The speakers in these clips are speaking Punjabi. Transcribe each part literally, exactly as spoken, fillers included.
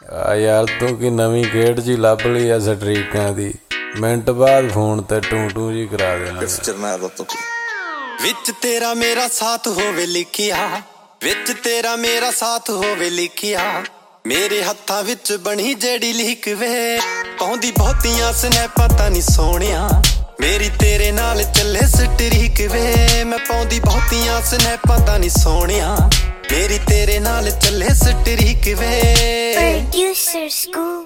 ਆ ਯਾਰ ਤੂੰ ਕੀ ਨਵੀਂ ਖੇਡ ਜੀ ਲੱਭ ਲਈ ਆ ਸਟਰੀਕਾਂ ਦੀ, ਮਿੰਟ ਬਾਅਦ ਫੋਨ ਤੇ ਟੂ ਟੂ ਜੀ ਕਰਾ ਦੇਣਾ। ਵਿੱਚ ਤੇਰਾ ਮੇਰਾ ਸਾਥ ਹੋਵੇ ਲਿਖਿਆ, ਵਿੱਚ ਤੇਰਾ ਮੇਰਾ ਸਾਥ ਹੋਵੇ ਲਿਖਿਆ, ਮੇਰੇ ਹੱਥਾਂ ਵਿੱਚ ਬਣੀ ਜਿਹੜੀ ਲੀਕ ਵੇ, ਪਾਉਂਦੀ ਬਹੁਤੀਆਂ ਸਨੈਪਾਂ ਤਾਂ ਨੀ ਸੋਹਣਿਆ, ਮੇਰੀ ਤੇਰੇ ਨਾਲ ਚੱਲੇ ਸਟਰੀਕ ਵੇ, ਮੈਂ ਪਾਉਂਦੀ ਬਹੁਤੀਆਂ ਸਨੈਪਾਂ ਤਾਂ ਨੀ ਸੋਹਣਿਆ, ਮੇਰੀ ਤੇਰੇ ਨਾਲ ਚੱਲੇ ਸਟਰੀਕ ਵੇ। Producer School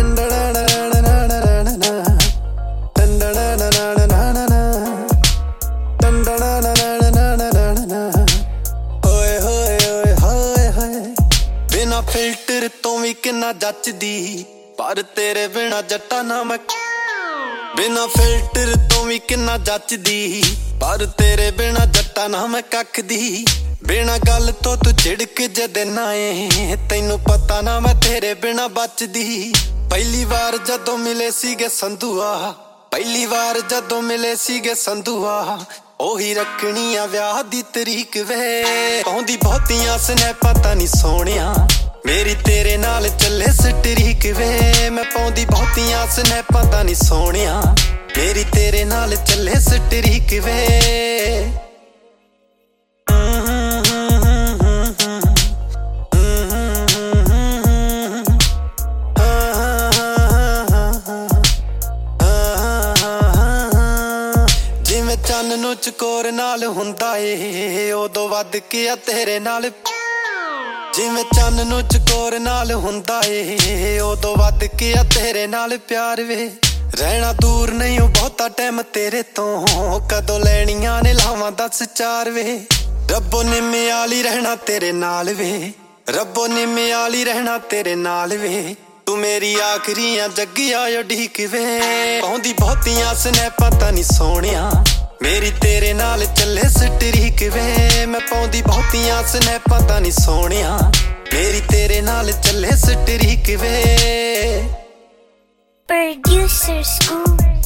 ਬਿਨਾ ਫਿਲਟਰ ਤੋਂ ਵੀ ਕਿੰਨਾ ਜੱਚਦੀ, ਪਰ ਤੇਰੇ ਬਿਨਾ ਜੱਟਾ ਨਾ ਮੈਂ, ਬਿਨਾ ਫਿਲਟਰ ਤੋਂ ਵੀ ਕਿੰਨਾ ਜੱਚਦੀ, ਪਰ ਤੇਰੇ ਬਿਨਾ ਜੱਟਾ ਨਾ ਮੈਂ ਕੱਖ ਦੀ, ਬਿਨਾ ਗੱਲ ਤੋਂ ਤੂੰ ਝਿੜਕ ਜਦੇ ਨਾ ਏ, ਤੈਨੂੰ ਪਤਾ ਨਾ ਮੈਂ ਤੇਰੇ ਬਿਨਾ ਬਚਦੀ। ਪਹਿਲੀ ਵਾਰ ਜਦੋਂ ਮਿਲੇ ਸੀਗੇ ਸੰਧੂਆ, ਪਹਿਲੀ ਵਾਰ ਜਦੋਂ ਮਿਲੇ ਸੀਗੇ ਸੰਧੂਆ, ਉਹੀ ਰੱਖਣੀ ਆ ਵਿਆਹ ਦੀ ਤਰੀਕ ਵੇ, ਪਾਉਂਦੀ ਬਹੁਤੀਆਂ ਸਨੈਪਾਂ ਤਾਂ ਨੀ ਸੋਹਣਿਆ, ਮੇਰੀ ਤੇਰੇ ਨਾਲ ਚੱਲੇ ਸਟਰੀਕ ਵੇ, ਮੈਂ ਪਾਉਂਦੀ ਬਹੁਤੀਆਂ ਸਨੈਪਾਂ ਤਾਂ ਨੀ ਸੋਹਣਿਆ, ਮੇਰੀ ਤੇਰੇ ਨਾਲ ਚੱਲੇ ਸਟਰੀਕ ਵੇ। ਜਿਵੇਂ ਚੰਨ ਨੂੰ ਚਕੋਰ ਨਾਲ ਹੁੰਦਾ ਏ, ਉਦੋਂ ਵੱਧ ਕੇ ਆ ਤੇਰੇ ਨਾਲ, ਜਿਵੇਂ ਚੰਨ ਨੂੰ ਚਕੋਰ ਨਾਲ ਹੁੰਦਾ ਏ, ਉਦੋਂ ਵੱਧ ਕੇ ਆ ਤੇਰੇ ਨਾਲ ਪਿਆਰ ਵੇ, ਰਹਿਣਾ ਦੂਰ ਨਹੀਂ ਉਹ ਬਹੁਤਾ ਟਾਈਮ ਤੇਰੇ ਤੋਂ, ਕਦੋਂ ਲੈਣੀਆਂ ਨੇ ਲਾਵਾਂ ਦਸ ਚਾਰ ਵੇ, ਰੱਬੋ ਨਿੰਮੇ ਵਾਲੀ ਰਹਿਣਾ ਤੇਰੇ ਨਾਲ ਵੇ, ਰੱਬੋ ਨਿੰਮੇ ਵਾਲੀ ਰਹਿਣਾ ਤੇਰੇ ਨਾਲ ਵੇ, ਤੂੰ ਮੇਰੀ ਆਖਰੀ ਆ ਜੱਗਿਆ ਉਡੀਕ ਵੇ, ਪਾਉਂਦੀ ਬਹੁਤੀਆਂ ਸਨੈਪਾਂ ਤਾਂ ਨੀ ਸੋਹਣਿਆ, ਮੇਰੀ ਤੇਰੇ ਨਾਲ ਚੱਲੇ ਸਟਰੀਕ ਵੇ, ਮੈਂ ਪਾਉਂਦੀ ਬਹੁਤੀਆਂ ਸਨੈਪਾਂ ਤਾਂ ਨੀ ਸੋਹਣਿਆ, ਮੇਰੀ ਤੇਰੇ ਨਾਲ ਚੱਲੇ ਸਟਰੀਕ ਵੇ। Producer School